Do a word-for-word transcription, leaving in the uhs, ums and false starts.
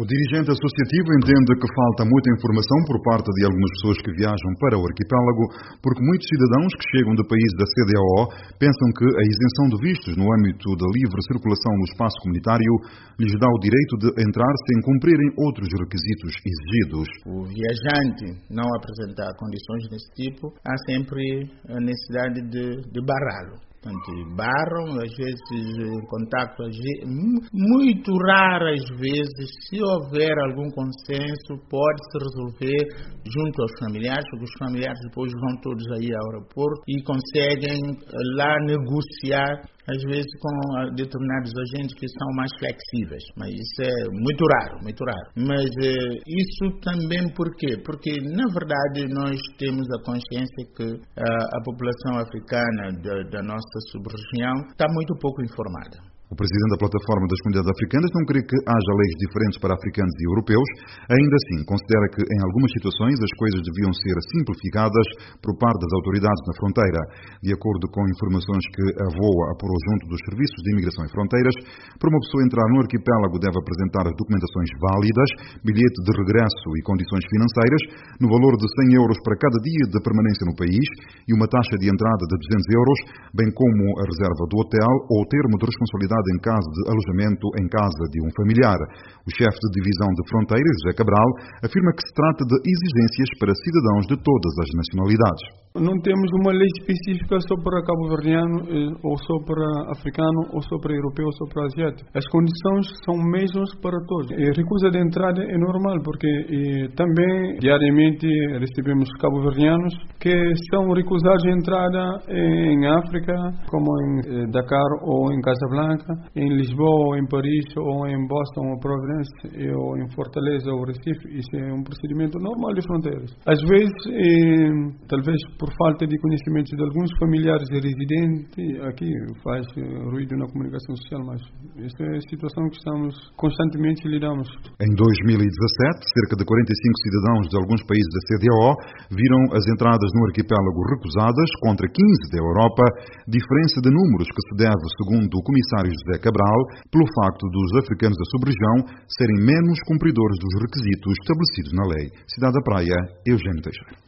O dirigente associativo entende que falta muita informação por parte de algumas pessoas que viajam para o arquipélago, porque muitos cidadãos que chegam de países da C D A O pensam que a isenção de vistos no âmbito da livre circulação no espaço comunitário lhes dá o direito de entrar sem cumprirem outros requisitos exigidos. O viajante não apresentar condições desse tipo, há sempre a necessidade de, de barrá-lo. Portanto, barram, às vezes, em contacto, muito raras vezes, se houver algum consenso, pode-se resolver junto aos familiares, porque os familiares depois vão todos aí ao aeroporto e conseguem lá negociar, às vezes com determinados agentes que são mais flexíveis, mas isso é muito raro, muito raro. Mas eh, isso também por quê? Porque, na verdade, nós temos a consciência que uh, a população africana da, da nossa sub-região está muito pouco informada. O presidente da Plataforma das Comunidades Africanas não crê que haja leis diferentes para africanos e europeus. Ainda assim, considera que, em algumas situações, as coisas deviam ser simplificadas por parte das autoridades na fronteira. De acordo com informações que a VOA apurou junto dos Serviços de Imigração e Fronteiras, para uma pessoa entrar no arquipélago deve apresentar as documentações válidas, bilhete de regresso e condições financeiras, no valor de cem euros para cada dia de permanência no país e uma taxa de entrada de duzentos euros, bem como a reserva do hotel ou termo de responsabilidade em caso de alojamento em casa de um familiar. O chefe de divisão de fronteiras, José Cabral, afirma que se trata de exigências para cidadãos de todas as nacionalidades. Não temos uma lei específica só para cabo-verdiano, ou só para africano, ou só para europeu, ou só para asiático. As condições são mesmas para todos. A recusa de entrada é normal, porque e, também diariamente recebemos cabo-verdianos que são recusados de entrada em África, como em Dakar ou em Casablanca, em Lisboa, ou em Paris, ou em Boston, ou Providence, ou em Fortaleza, ou Recife. Isso é um procedimento normal de fronteiras. Às vezes, eh, talvez por falta de conhecimento de alguns familiares residentes, aqui faz ruído na comunicação social, mas essa é a situação que estamos constantemente lidamos. Em dois mil e dezassete, cerca de quarenta e cinco cidadãos de alguns países da C D A O viram as entradas no arquipélago recusadas, contra quinze da Europa, diferença de números que se deve, segundo o comissário José Cabral, pelo facto dos africanos da sub-região serem menos cumpridores dos requisitos estabelecidos na lei. Cidade da Praia, Eugênio Teixeira.